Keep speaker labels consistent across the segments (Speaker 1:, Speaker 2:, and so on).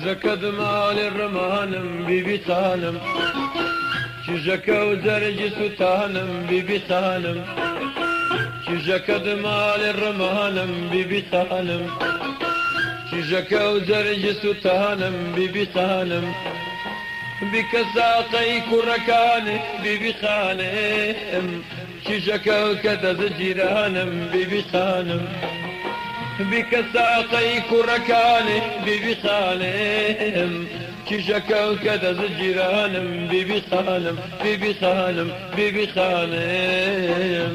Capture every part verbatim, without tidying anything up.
Speaker 1: كزكد مال الرمانم بيبي خانم كزكا وزرج ستانم بيبي خانم كزكد مال الرمانم بيبي خانم كزكا وزرج ستانم بيبي خانم بك ساقي كركانه بيبي خانم كزكا وكذا جيرانم بيبي خانم بك ساقي كركانه بيبي خانم كشكا وكذا جيرانم بيبي خانم بيبي خانم بيبي خانم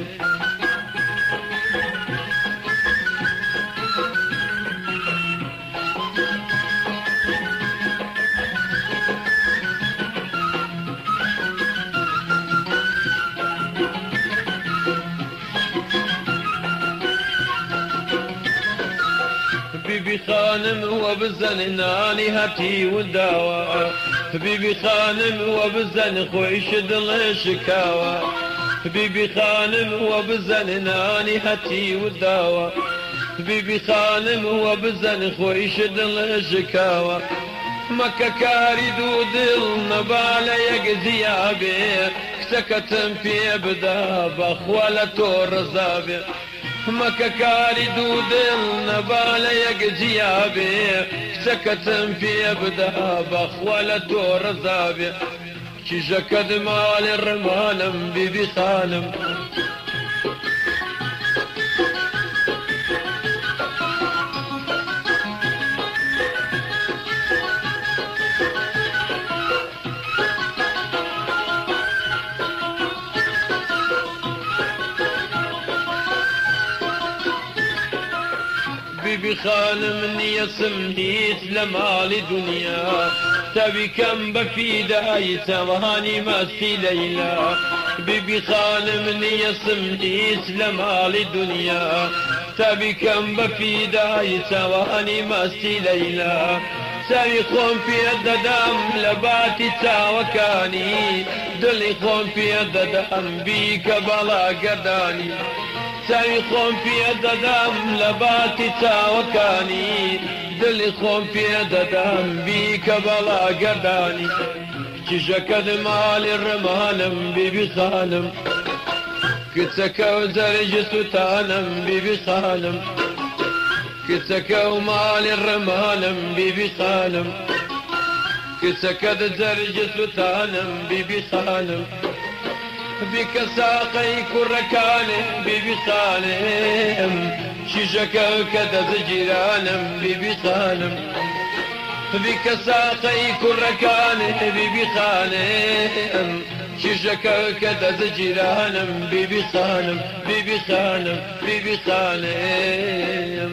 Speaker 1: بيبي خانم وبزن ناني هاتي والدواء بيبي خانم وبزن خويش دل شكاوى بيبي خانم وبزن ناني هاتي والدواء بيبي خانم وبزن خويش دل شكاوى مكة كاري دودل نبال يقزيابي سكتم في ابدا بخوالة الرزابي مكة كاري دودل نبال يقزيابي سكتم في ابدا بخوالة الرزابي كشكد مال الرمانم بيبي خانم بيبي خانم يسمنيت لمالي دنيا تبي كم بفيداي تواني ماسي ليلى بيبي خانم يسمنيت لمالي دنيا تبي كم بفيداي تواني ماسي ليلى سوي خون في الددام لباتي تاوكاني دلي خون في الددام بيك بلا قداني سوي خون في الددام لباتي تاوكاني دلي خون في الددام بيك بلا قداني كشكد مال الرمانم بيبي خانم كتسكا وزرج ستانم بيبي خانم كتسكا ومال الرمانم بيبي خانم كتسكا زرج ستانم بيبي خانم بك ساقي كركانم بيبي خانم شجكا كذا زجيرانم بيبي خانم بك ساقي كركانم بيبي خانم شجكا كذا زجيرانم بيبي خانم بيبي خانم بيبي خانم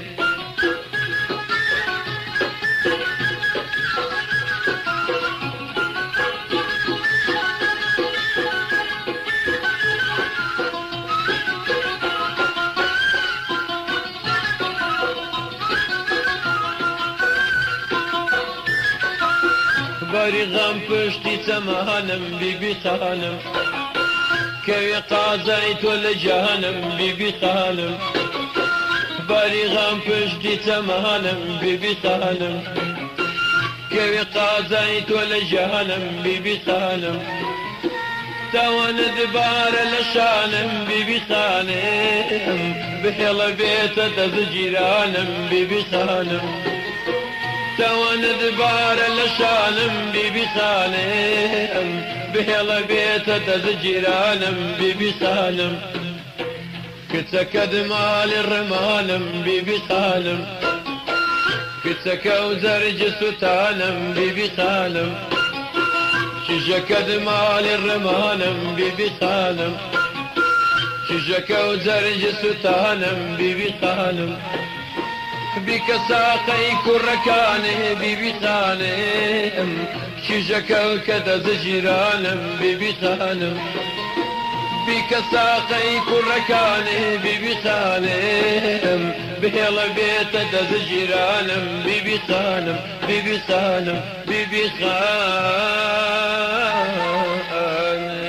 Speaker 1: باري غم پشتی تمانم بيبي خانم كوي قازيت ولا جهنم بيبي خانم باري غم پشتی تمانم بيبي خانم كوي قازيت ولا جهنم بيبي خانم توان دبار لشانم بيبي خانم بحيل بيت دزجيرانم بيبي خانم توان دبار لشانم بيبي خانم بهلا بيت دزجيرانم بيبي خانم كتسكد مال الرمانم بيبي خانم كتسكا وزرج ستانم بيبي خانم شجكد مال الرمانم بيبي خانم شجكا وزرج ستانم بيبي خانم بك ساقي كركانه بيبي خانم شجكا كذا زجيرانم بيبي خانم بك ساقي كركانه بيبي خانم بهلا بيت دزجيرانم بيبي خانم بيبي خانم بيبي خانم